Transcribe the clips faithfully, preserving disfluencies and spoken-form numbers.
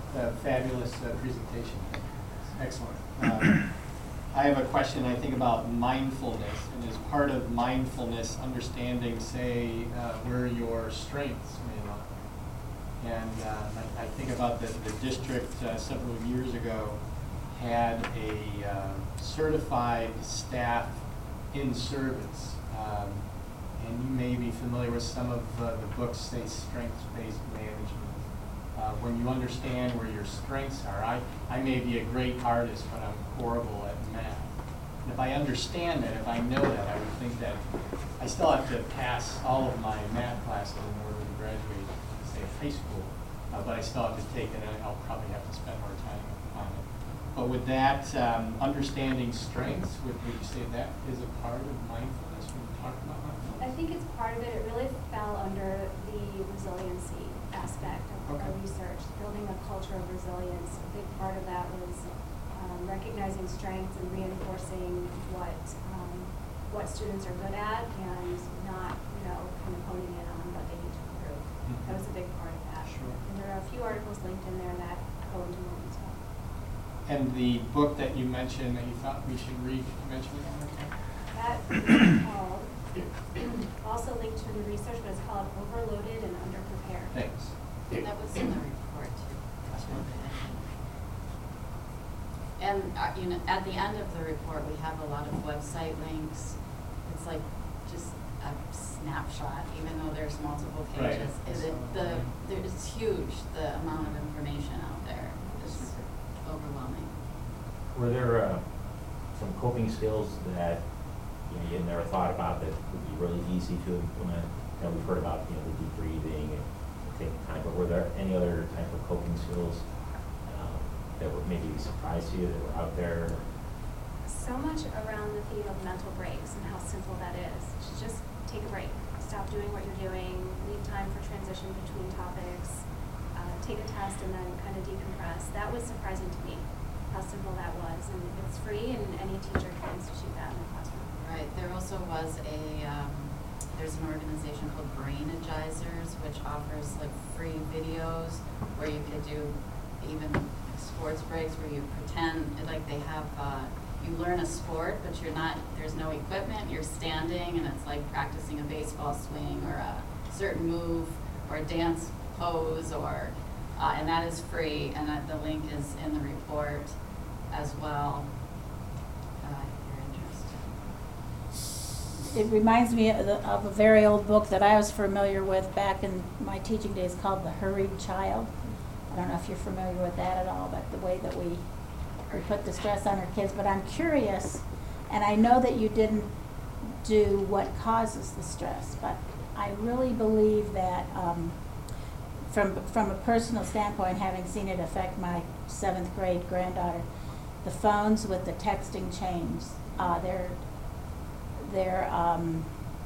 uh, fabulous uh, presentation. Excellent. Um, I have a question, I think, about mindfulness, and as part of mindfulness, understanding, say, uh, where your strengths may lie. And uh, I, I think about the, the district uh, several years ago had a uh, certified staff in service. Um, and you may be familiar with some of uh, the books, say, strengths-based management. Uh, when you understand where your strengths are, I, I may be a great artist, but I'm horrible at math. And if I understand that, if I know that, I would think that I still have to pass all of my math classes in order to graduate, say, high school, uh, but I still have to take it, and I'll probably have to spend more time on it. But with that, um, understanding strengths, would, would you say that is a part of mindfulness when you talk about mindfulness? I think it's part of it. It really fell under the resiliency aspect of okay. our research, building a culture of resilience. A big part of that was um, recognizing strengths and reinforcing what um, what students are good at, and not, you know, kind of honing in on what they need to improve. Mm-hmm. That was a big part of that. Sure. And there are a few articles linked in there that go into more detail. And the book that you mentioned that you thought we should read, could you mention it one more time? That is called, also linked to the research, but it's called Overloaded and Underprepared. Thanks. That was in the report too. And uh, you know, at the end of the report, we have a lot of website links. It's like just a snapshot, even though there's multiple pages. Right. Is it the there, it's huge, the amount of information out there. It's overwhelming. Were there uh, some coping skills that you know, you had never thought about that would be really easy to implement? You know, we've heard about you know the deep breathing and taking time, but were there any other type of coping skills uh, that were maybe a surprise to you that were out there? So much around the theme of mental breaks and how simple that is. Just take a break, stop doing what you're doing, leave time for transition between topics, uh, take a test and then kind of decompress. That was surprising to me, how simple that was. And it's free, and any teacher can institute that in the classroom. Right. There also was a, um, there's an organization called Brainagizers, which offers like free videos where you could do even sports breaks where you pretend like they have, uh, you learn a sport, but you're not, there's no equipment, you're standing, and it's like practicing a baseball swing or a certain move or a dance pose, or, uh, and that is free, and that the link is in the report as well. It reminds me of, the, of a very old book that I was familiar with back in my teaching days called The Hurried Child. I don't know if you're familiar with that at all, but the way that we, we put the stress on our kids. But I'm curious, and I know that you didn't do what causes the stress, but I really believe that um, from, from a personal standpoint, having seen it affect my seventh grade granddaughter, the phones with the texting chains, uh, they're They're, um,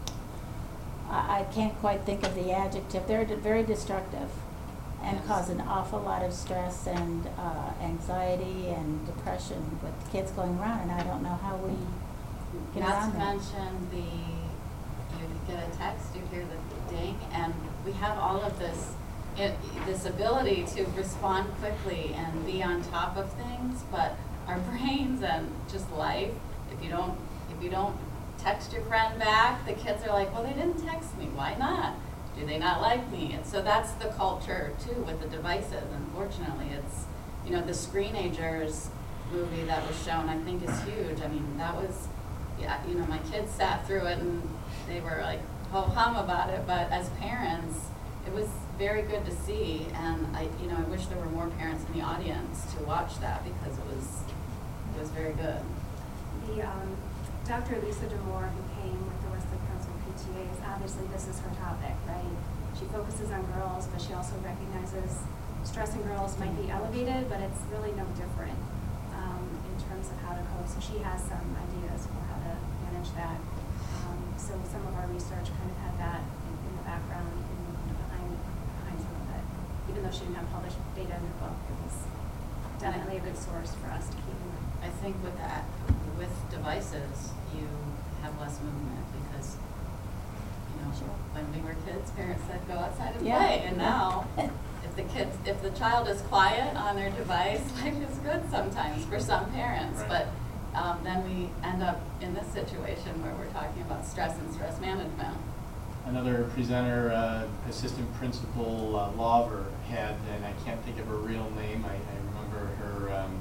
I, I can't quite think of the adjective, they're d- very destructive and Yes. cause an awful lot of stress and uh, anxiety and depression with kids going around, and I don't know how we get Not around to that. mention the, you get a text, you hear the ding, and we have all of this, it, this ability to respond quickly and be on top of things, but our brains and just life, if you don't, if you don't text your friend back, the kids are like, well, they didn't text me, why not? Do they not like me? And so that's the culture too with the devices. Unfortunately, it's, you know, the Screenagers movie that was shown, I think is huge. I mean, that was, yeah, you know, my kids sat through it and they were like ho hum about it, but as parents, it was very good to see, and I, you know, I wish there were more parents in the audience to watch that because it was, it was very good. The um, Doctor Lisa DeMoore, who came with the Westlake Council P T As, obviously this is her topic, right? She focuses on girls, but she also recognizes stress in girls might be elevated, but it's really no different um, in terms of how to cope. So she has some ideas for how to manage that. Um, so some of our research kind of had that in, in the background, in, you know, behind, behind some of it. Even though she didn't have published data in her book, it was definitely a good source for us to keep in mind. I think with that, with devices, you have less movement because, you know, know, Sure. when we were kids, parents said, go outside and Yeah. play, and now, if the kids, if the child is quiet on their device, life is good sometimes for some parents, Right. but, um, then we end up in this situation where we're talking about stress and stress management. Another presenter, uh, Assistant Principal uh, Lawver, had, and I can't think of her real name, I, I remember her, um,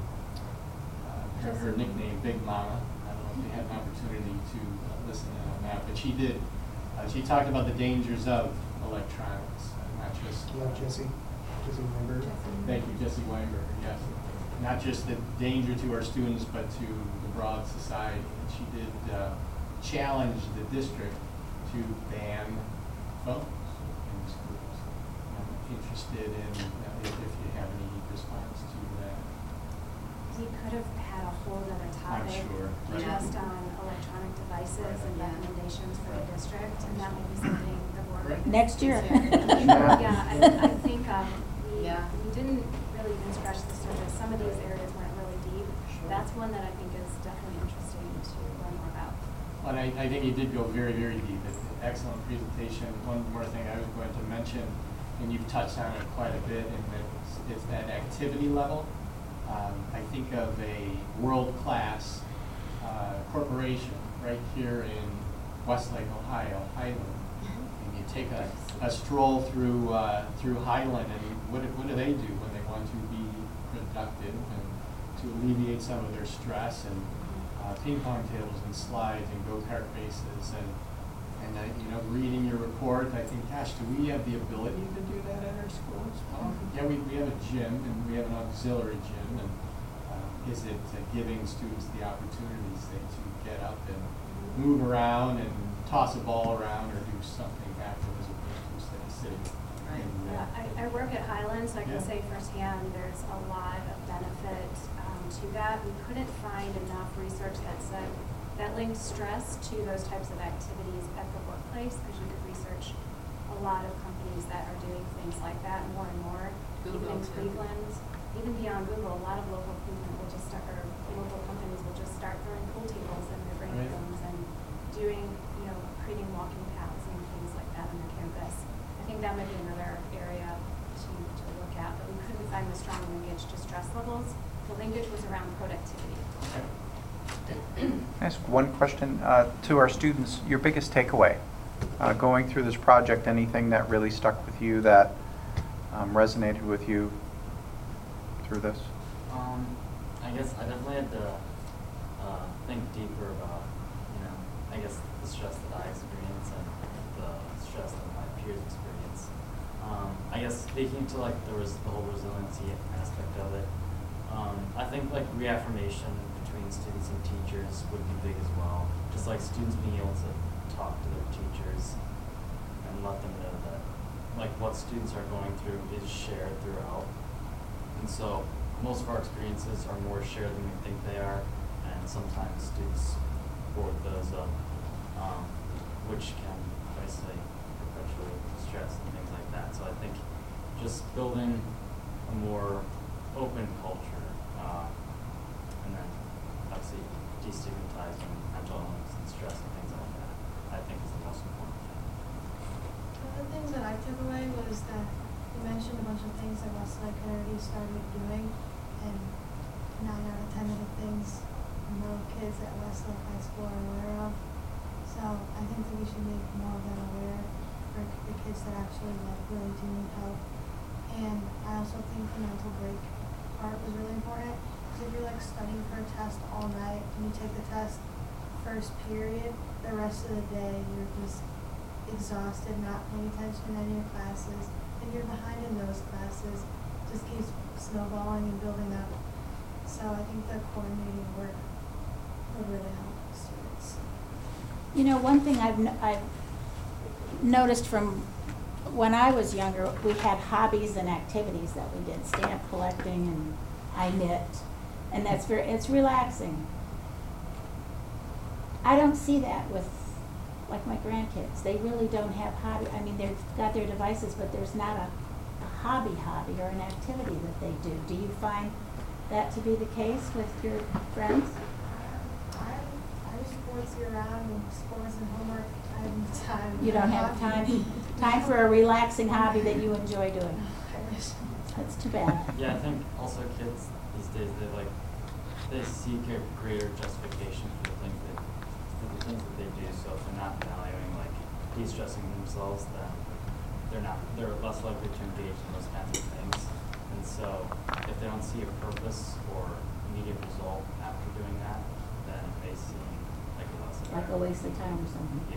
uh, her, her nickname, Big Mama. I don't know if you had an opportunity to uh, listen in on that, but she did. Uh, she talked about the dangers of electronics, uh, not just. Yeah, Jesse, Jesse Weinberg. Thank you, Jesse Weinberg, yes. Not just the danger to our students, but to the broad society. And she did uh, challenge the district to ban phones in schools. I'm interested in uh, if, if you have any response to that. We could have had a whole other I'm topic sure, right. just on electronic devices and Yeah. recommendations for the Right. district, and that may be something the board. Right. could Next year. consider. Yeah, I, I think, um, we, Yeah. we didn't really even scratch the surface. Some of these areas weren't really deep. Sure. That's one that I think is definitely interesting to learn more about. Well, I, I think you did go very, very deep. It's an excellent presentation. One more thing I was going to mention, and you've touched on it quite a bit, and it's, it's that activity level. Um, I think of a world-class uh, corporation right here in Westlake, Ohio, Highland. And you take a, a stroll through uh, through Highland, and what, do- what do they do when they want to be productive and to alleviate some of their stress, and uh, ping pong tables and slides and go-kart races, and and uh, you know, reading your report, I think, gosh, do we have the ability to do that at our schools? Well, yeah, we, we have a gym, and we have an auxiliary gym, and uh, is it uh, giving students the opportunities say, to get up and move around and toss a ball around or do something active as opposed to stay sitting? Right. in, uh, Yeah, I, I work at Highland, so I can Yeah. say firsthand, there's a lot of benefit um, to that. We couldn't find enough research that said, that linked stress to those types of activities at the workplace, because you could research a lot of companies that are doing things like that more and more. Google, Even in too. Cleveland, even beyond Google, a lot of local Cleveland will just start, or local companies will just start throwing pool tables in their break Right. rooms and doing, you know, creating walking paths and things like that on their campus. I think that might be another area to, to look at, but we couldn't find the strong linkage to stress levels. The linkage was around productivity. okay. Can I ask one question uh, to our students? Your biggest takeaway uh, going through this project, anything that really stuck with you that um, resonated with you through this? Um, I guess I definitely had to uh, think deeper about, you know, I guess the stress that I experience and the stress that my peers experience. Um, I guess speaking to like there was the whole resiliency aspect of it. Um, I think like reaffirmation between students and teachers would be big as well. Just like students being able to talk to their teachers and let them know that like what students are going through is shared throughout. And so most of our experiences are more shared than we think they are, and sometimes students board those up, um, which can obviously perpetuate stress and things like that. So I think just building a more open culture, uh, and then obviously destigmatizing mental illness and stress and things like that, I think is the most important thing. One of the things that I took away was that you mentioned a bunch of things that Westlake had already started doing, and nine out of ten of the things no kids at Westlake High School are aware of. So I think that we should make more of them aware for the kids that actually like really do need help. And I also think the mental break part was really important. Because if you're like studying for a test all night and you take the test first period, the rest of the day you're just exhausted, not paying attention in any of your classes, and you're behind in those classes, just keeps snowballing and building up. So I think the coordinating work would really help students. You know, one thing I've, n- I've noticed from when I was younger, we had hobbies and activities that we did, stamp collecting, and I knit, and that's very, it's relaxing. I don't see that with, like, my grandkids. They really don't have hobby, I mean, they've got their devices, but there's not a, a hobby hobby or an activity that they do. Do you find that to be the case with your friends? I, I do sports year round, and sports and homework I have time. You don't have time, time for a relaxing hobby that you enjoy doing. I wish. That's too bad. Yeah, I think also kids these days, they like, they seek a greater justification for the things they, for the things that they do. So if they're not valuing like de-stressing themselves, then they're not, they're less likely to engage in those kinds of things. And so if they don't see a purpose or immediate result after doing that, then it may seem like a less Like a waste of time or something. Yeah.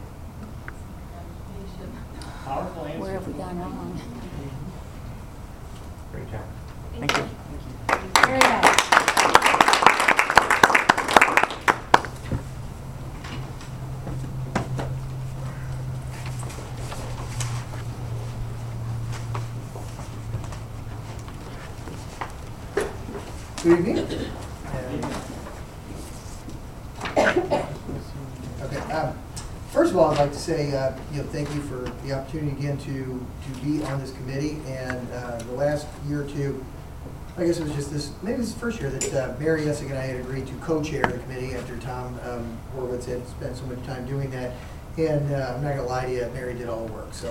Powerful answer. Where have we gone wrong? Great job. Thank you. Very nice. Good evening. Okay, um, first of all, I'd like to say, uh, you know, thank you for the opportunity again to, to be on this committee. And uh, the last year or two, I guess it was just this, maybe this is the first year that uh, Mary Essig and I had agreed to co-chair the committee after Tom um, Horowitz had spent so much time doing that. And uh, I'm not gonna lie to you, Mary did all the work, so.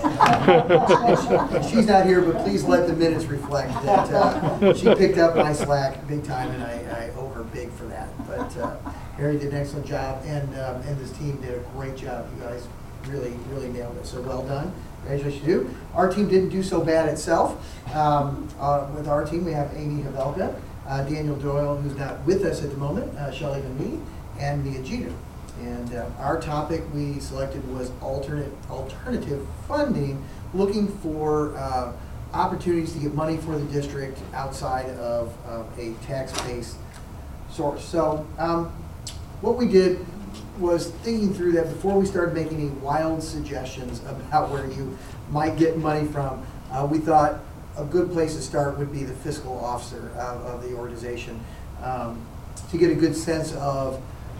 And she's not here, but please let the minutes reflect that uh, she picked up my slack big time, and I, I owe her big for that. But uh, Mary did an excellent job, and um, and this team did a great job. You guys really, really nailed it, so well done. Congratulations to you. Our team didn't do so bad itself. Um, uh, with our team, we have Amy Havelka, uh, Daniel Doyle, who's not with us at the moment, uh, Shelley Van and Mia Jeter. And uh, our topic we selected was alternate alternative funding, looking for uh, opportunities to get money for the district outside of uh, a tax-based source. So um, what we did was thinking through that before we started making any wild suggestions about where you might get money from. Uh, we thought a good place to start would be the fiscal officer of, of the organization, um, to get a good sense of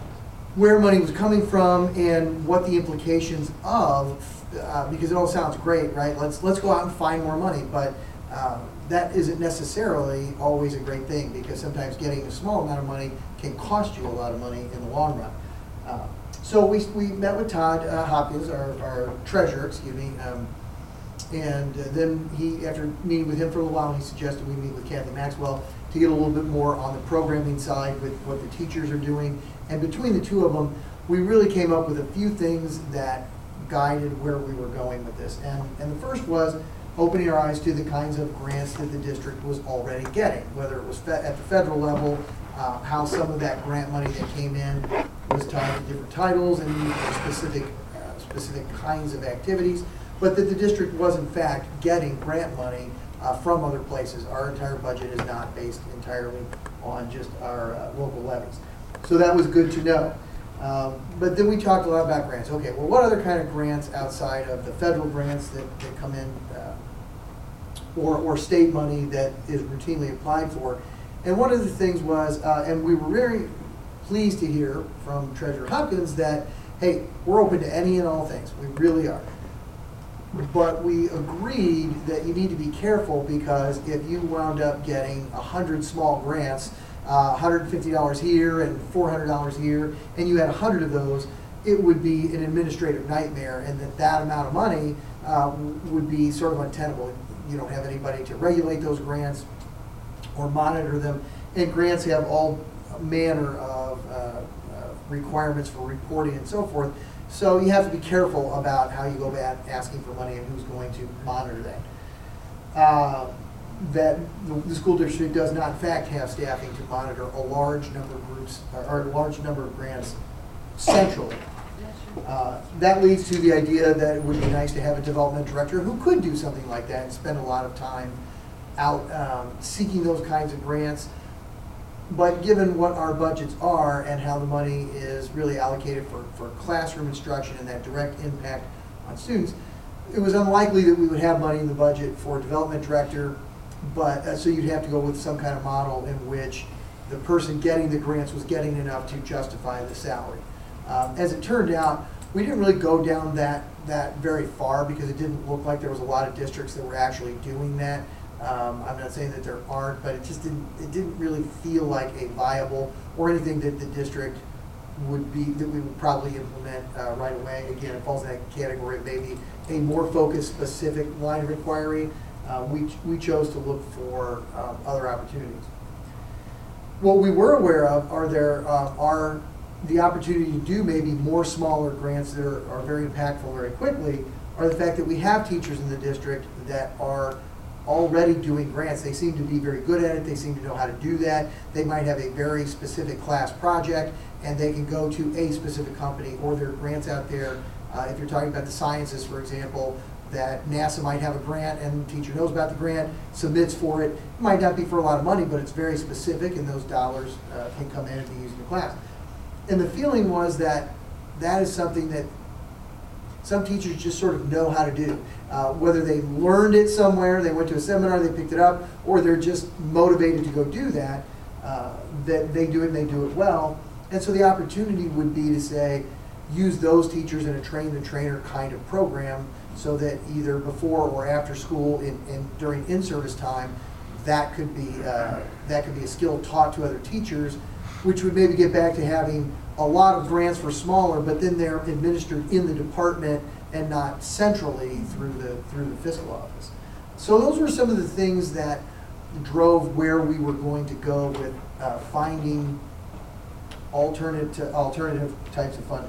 where money was coming from and what the implications of, uh, because it all sounds great, right? Let's let's go out and find more money, but uh, that isn't necessarily always a great thing, because sometimes getting a small amount of money can cost you a lot of money in the long run. Uh, so we, we met with Todd uh, Hopkins, our, our treasurer, excuse me, um, and uh, then he, after meeting with him for a little while, he suggested we meet with Kathy Maxwell to get a little bit more on the programming side with what the teachers are doing. And between the two of them, we really came up with a few things that guided where we were going with this. And, and the first was opening our eyes to the kinds of grants that the district was already getting, whether it was fe at the federal level, uh, how some of that grant money that came in was tied to different titles and used for specific, uh, specific kinds of activities, but that the district was in fact getting grant money uh, from other places. Our entire budget is not based entirely on just our uh, local levies. So that was good to know. Um, but then we talked a lot about grants. Okay, well, what other kind of grants outside of the federal grants that, that come in, uh, or, or state money that is routinely applied for? And one of the things was, uh, and we were very pleased to hear from Treasurer Hopkins that, hey, we're open to any and all things. We really are. But we agreed that you need to be careful, because if you wound up getting a hundred small grants, uh, one hundred fifty dollars here and four hundred dollars here, and you had a hundred of those, it would be an administrative nightmare, and that that amount of money uh, would be sort of untenable. You don't have anybody to regulate those grants or monitor them, and grants have all manner of uh, uh, requirements for reporting and so forth. So you have to be careful about how you go about asking for money and who's going to monitor that. Uh, that the school district does not in fact have staffing to monitor a large number of groups, or a large number of grants centrally. Uh, that leads to the idea that it would be nice to have a development director who could do something like that and spend a lot of time out um, seeking those kinds of grants. But given what our budgets are and how the money is really allocated for, for classroom instruction and that direct impact on students, it was unlikely that we would have money in the budget for a development director. But uh, so you'd have to go with some kind of model in which the person getting the grants was getting enough to justify the salary. Um, as it turned out, we didn't really go down that, that very far, because it didn't look like there was a lot of districts that were actually doing that. Um, I'm not saying that there aren't, but it just didn't, it didn't really feel like a viable or anything that the district would be, that we would probably implement uh, right away. Again, it falls in that category of maybe a more focused, specific line of inquiry. Uh, we, we chose to look for um, other opportunities. What we were aware of are there uh, are the opportunity to do maybe more smaller grants that are, are very impactful very quickly, are the fact that we have teachers in the district that are already doing grants. They seem to be very good at it. They seem to know how to do that. They might have a very specific class project, and they can go to a specific company, or there are grants out there. Uh, if you're talking about the sciences, for example, that NASA might have a grant, and the teacher knows about the grant, submits for it. It might not be for a lot of money, but it's very specific, and those dollars uh, can come in and be used in the class. And the feeling was that that is something that some teachers just sort of know how to do. Uh, whether they learned it somewhere, they went to a seminar, they picked it up, or they're just motivated to go do that, uh, that they do it and they do it well. And so the opportunity would be to say, use those teachers in a train-the-trainer kind of program, so that either before or after school, in, in, during in-service time, that could be uh, that could be a skill taught to other teachers, which would maybe get back to having a lot of grants for smaller, but then they're administered in the department and not centrally through the through the fiscal office. So those were some of the things that drove where we were going to go with uh, finding alternative alternative types of funding.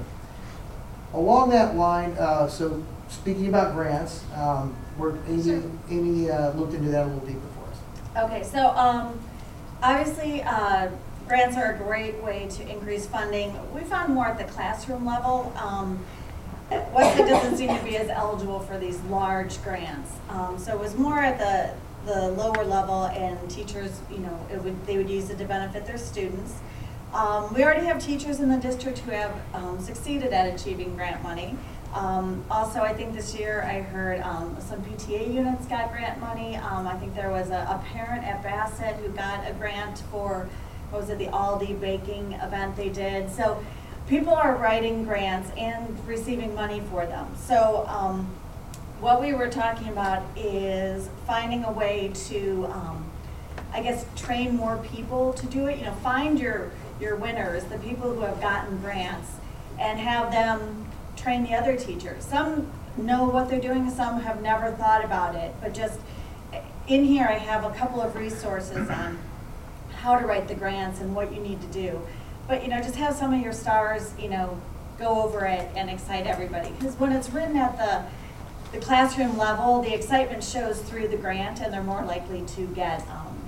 Along that line, uh, so speaking about grants, um, we're, Amy, Sure. Amy uh, looked into that a little deeper for us. Okay, so um, obviously uh, grants are a great way to increase funding. We found more at the classroom level. Um, Westlake doesn't seem to be as eligible for these large grants. Um, so it was more at the, the lower level, and teachers, you know, it would, they would use it to benefit their students. Um, we already have teachers in the district who have um, succeeded at achieving grant money. Um, also, I think this year I heard um, some P T A units got grant money. Um, I think there was a, a parent at Bassett who got a grant for, what was it, the Aldi baking event they did. So people are writing grants and receiving money for them. So um, what we were talking about is finding a way to, um, I guess, train more people to do it. You know, find your, your winners, the people who have gotten grants, and have them train the other teachers. Some know what they're doing, some have never thought about it, but just in here I have a couple of resources on how to write the grants and what you need to do. But you know, just have some of your stars, you know, go over it and excite everybody. Because when it's written at the, the classroom level, the excitement shows through the grant, and they're more likely to get um,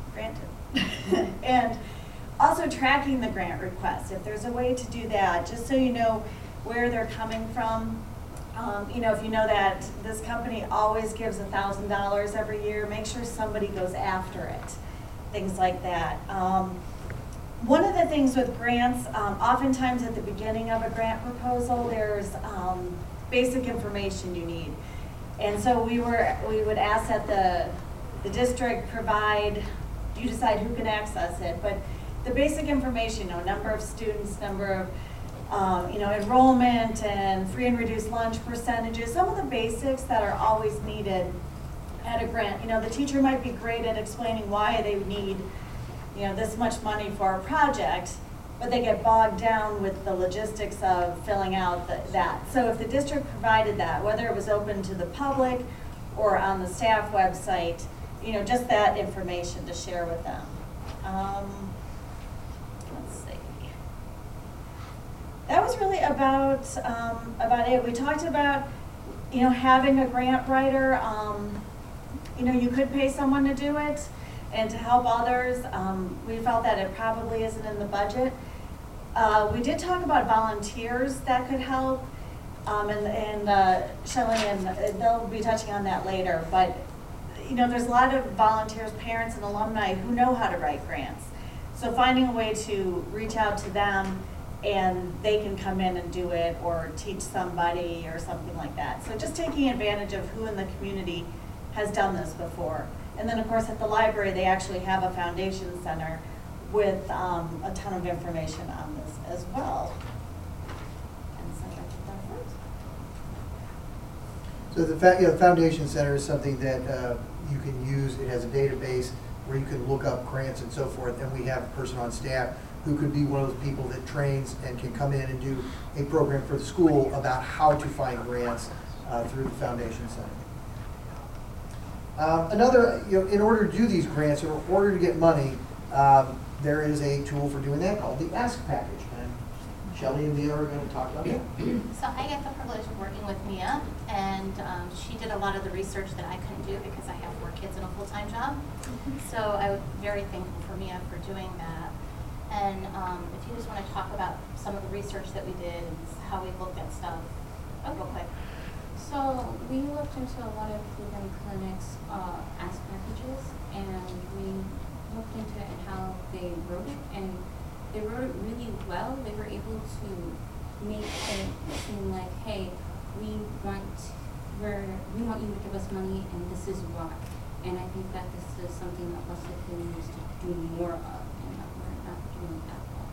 granted. And also tracking the grant requests, if there's a way to do that, just so you know where they're coming from. Um, you know, if you know that this company always gives a thousand dollars every year, make sure somebody goes after it. Things like that. Um, one of the things with grants, um, oftentimes at the beginning of a grant proposal, there's um, basic information you need. And so we were, we would ask that the, the district provide, you decide who can access it, but the basic information, you know, number of students, number of Um, you know, enrollment and free and reduced lunch percentages, some of the basics that are always needed at a grant. You know, the teacher might be great at explaining why they need, you know, this much money for a project, but they get bogged down with the logistics of filling out the, that. So if the district provided that, whether it was open to the public or on the staff website, you know, just that information to share with them. Um, That was really about um, about it. We talked about, you know, having a grant writer. Um, you know, you could pay someone to do it and to help others. Um, we felt that it probably isn't in the budget. Uh, we did talk about volunteers that could help, um, and, and uh, Shelley and they'll be touching on that later. But you know, there's a lot of volunteers, parents, and alumni who know how to write grants. So finding a way to reach out to them, and they can come in and do it, or teach somebody or something like that. So just taking advantage of who in the community has done this before. And then of course at the library they actually have a foundation center with um, a ton of information on this as well. And so I took that first. So the, fa you know, the foundation center is something that uh, you can use. It has a database where you can look up grants and so forth, and we have a person on staff who could be one of those people that trains and can come in and do a program for the school about how to find grants uh, through the foundation side. Um, another, you know, in order to do these grants, or in order to get money, um, there is a tool for doing that called the Ask Package. And Shelley and Mia are going to talk about that. So I get the privilege of working with Mia, and um, she did a lot of the research that I couldn't do because I have four kids and a full-time job. So I'm very thankful for Mia for doing that. And um, if you just want to talk about some of the research that we did and how we looked at stuff, oh, real quick. So we looked into a lot of Cleveland Clinic's uh, ask packages, and we looked into it and how they wrote it, and they wrote it really well. They were able to make it seem like, hey, we want, we're, we want you to give us money, and this is why. And I think that this is something that Wesley can use to do more of, and that we're not doing that well.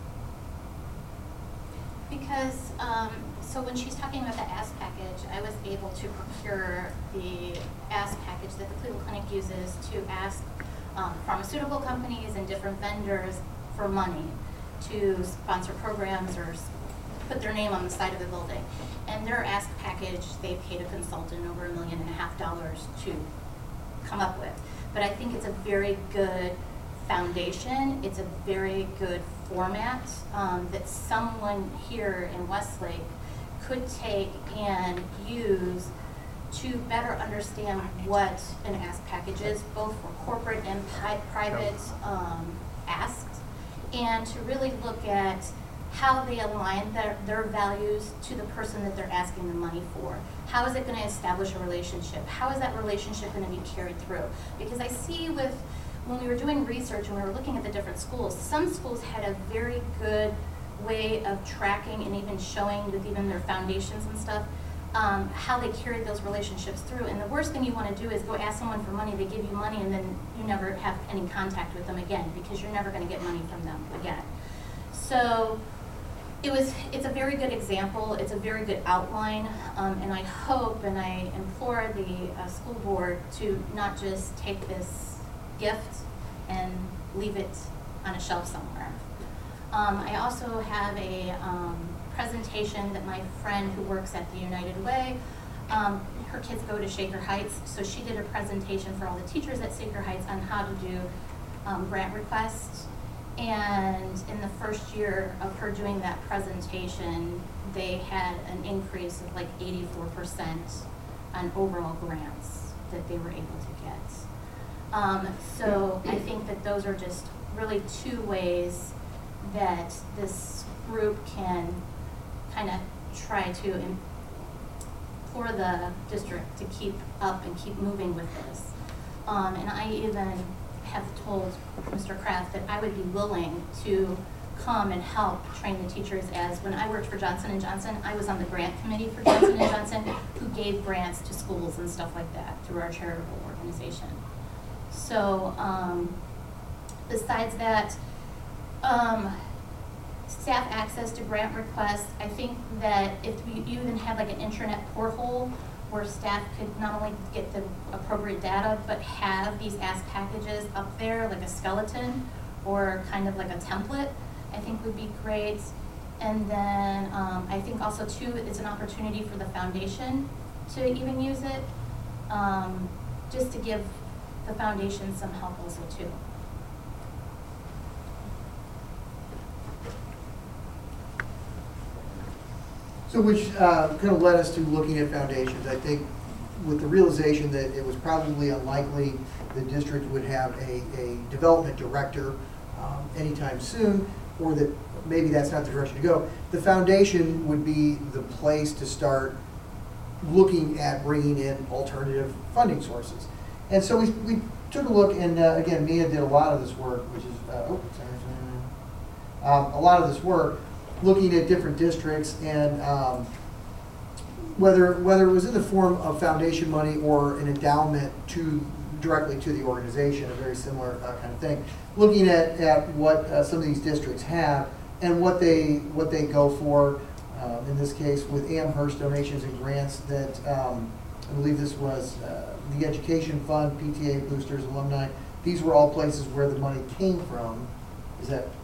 Because, um, so when she's talking about the ask package, I was able to procure the ask package that the Cleveland Clinic uses to ask um, pharmaceutical companies and different vendors for money to sponsor programs or put their name on the side of the building. And their ask package, they paid a consultant over a million and a half dollars to come up with. But I think it's a very good foundation. It's a very good format um, that someone here in Westlake could take and use to better understand what an ask package is, both for corporate and pi private um, asks, and to really look at how they align their, their values to the person that they're asking the money for. How is it going to establish a relationship? How is that relationship going to be carried through? Because I see with, when we were doing research and we were looking at the different schools, some schools had a very good way of tracking and even showing with even their foundations and stuff, um, how they carried those relationships through. And the worst thing you want to do is go ask someone for money, they give you money, and then you never have any contact with them again, because you're never going to get money from them again. So it was, it's a very good example, it's a very good outline, um, and I hope and I implore the uh, school board to not just take this gift and leave it on a shelf somewhere. Um, I also have a um, presentation that my friend who works at the United Way, um, her kids go to Shaker Heights, so she did a presentation for all the teachers at Shaker Heights on how to do um, grant requests. And in the first year of her doing that presentation, they had an increase of like eighty-four percent on overall grants that they were able to get. Um, so I think that those are just really two ways that this group can kind of try to implore the district to keep up and keep moving with this. Um, and I even have told Mister Kraft that I would be willing to come and help train the teachers, as when I worked for Johnson and Johnson, I was on the grant committee for Johnson and Johnson, who gave grants to schools and stuff like that through our charitable organization. So um, besides that, um, staff access to grant requests, I think that if we even have like an intranet portal where staff could not only get the appropriate data, but have these ask packages up there, like a skeleton or kind of like a template, I think would be great. And then um, I think also too, it's an opportunity for the foundation to even use it, um, just to give the foundation some help also too. So which uh, kind of led us to looking at foundations. I think with the realization that it was probably unlikely the district would have a, a development director um, anytime soon, or that maybe that's not the direction to go, the foundation would be the place to start looking at bringing in alternative funding sources. And so we, we took a look, and uh, again, Mia did a lot of this work, which is, uh, oh, sorry, sorry, um, a lot of this work, looking at different districts and um, whether whether it was in the form of foundation money or an endowment to directly to the organization, a very similar uh, kind of thing. Looking at at what uh, some of these districts have and what they what they go for. Um, in this case, with Amherst donations and grants, that um, I believe this was uh, the Education Fund, P T A boosters, alumni. These were all places where the money came from. Is that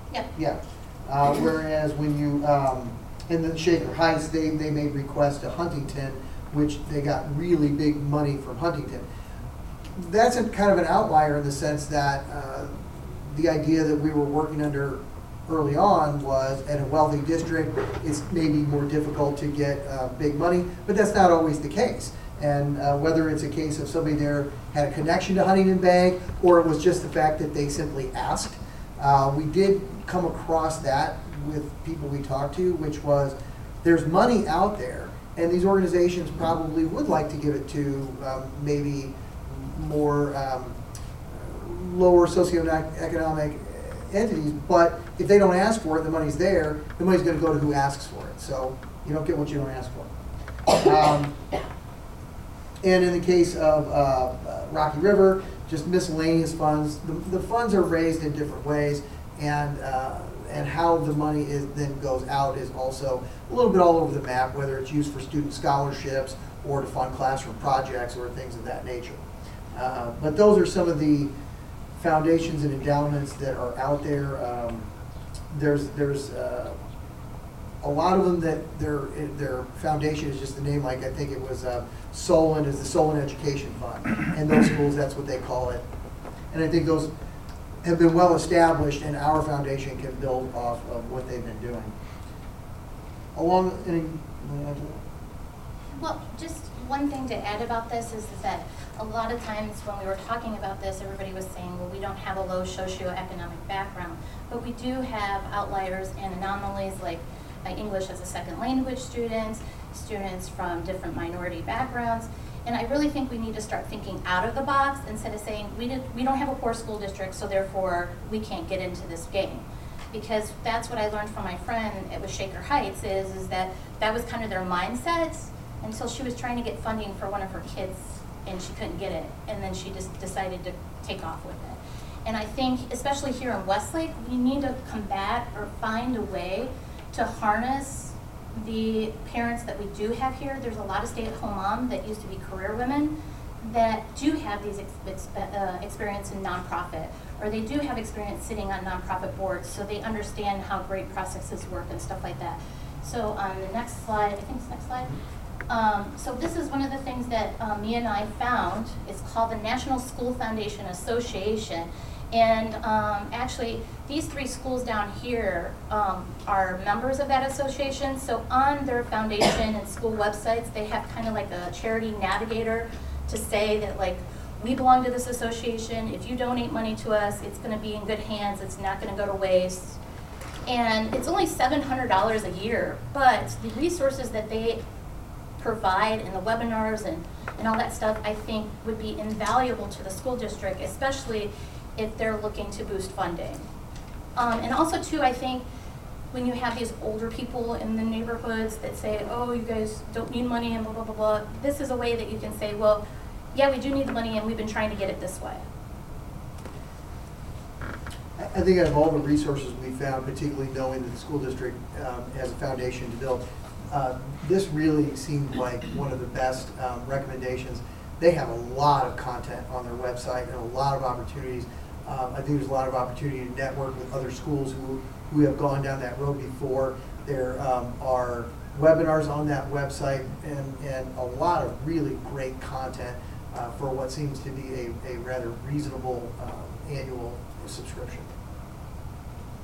Yeah. Yeah. Uh, whereas when you, um, in the Shaker Heights, they, they made requests to Huntington, which they got really big money from Huntington. That's a kind of an outlier in the sense that uh, the idea that we were working under early on was at a wealthy district, it's maybe more difficult to get uh, big money, but that's not always the case. And uh, whether it's a case of somebody there had a connection to Huntington Bank, or it was just the fact that they simply asked, uh, we did come across that with people we talked to, which was there's money out there, and these organizations probably would like to give it to um, maybe more um, lower socioeconomic entities, but if they don't ask for it, the money's there, the money's going to go to who asks for it. So you don't get what you don't ask for. Um, and in the case of uh, uh, Rocky River, just miscellaneous funds. The, the funds are raised in different ways, and uh, and how the money is then goes out is also a little bit all over the map, whether it's used for student scholarships or to fund classroom projects or things of that nature. Uh, but those are some of the foundations and endowments that are out there. Um, there's there's uh, a lot of them that their their foundation is just the name. Like I think it was uh, Solon is the Solon Education Fund, and those schools that's what they call it. And I think those have been well established, and our foundation can build off of what they've been doing. Along any. Well, just one thing to add about this is, is that a lot of times when we were talking about this, everybody was saying, well, we don't have a low socioeconomic background, but we do have outliers and anomalies like uh, English as a second language students, students from different minority backgrounds. And I really think we need to start thinking out of the box instead of saying, we, did, we don't have a poor school district, so therefore we can't get into this game. Because that's what I learned from my friend at with Shaker Heights is, is that that was kind of their mindset until she was trying to get funding for one of her kids and she couldn't get it. And then she just decided to take off with it. And I think, especially here in Westlake, we need to combat or find a way to harness the parents that we do have here. There's a lot of stay-at-home moms that used to be career women that do have these ex ex uh, experience in nonprofit, or they do have experience sitting on nonprofit boards, so they understand how great processes work and stuff like that. So on the next slide, I think it's the next slide. Um, so this is one of the things that um, me and I found. It's called the National School Foundation Association. And um, actually, these three schools down here um, are members of that association. So on their foundation and school websites, they have kind of like a charity navigator to say that, like, we belong to this association. If you donate money to us, it's going to be in good hands. It's not going to go to waste. And it's only seven hundred dollars a year, but the resources that they provide and the webinars and, and all that stuff, I think would be invaluable to the school district, especially if they're looking to boost funding. Um, and also too, I think when you have these older people in the neighborhoods that say, oh, you guys don't need money and blah, blah, blah, blah, this is a way that you can say, well, yeah, we do need the money and we've been trying to get it this way. I think out of all the resources we found, particularly knowing that the school district um, has a foundation to build, uh, this really seemed like one of the best um, recommendations. They have a lot of content on their website and a lot of opportunities. Um, I think there's a lot of opportunity to network with other schools who, who have gone down that road before. There um, are webinars on that website and, and a lot of really great content uh, for what seems to be a, a rather reasonable uh, annual subscription.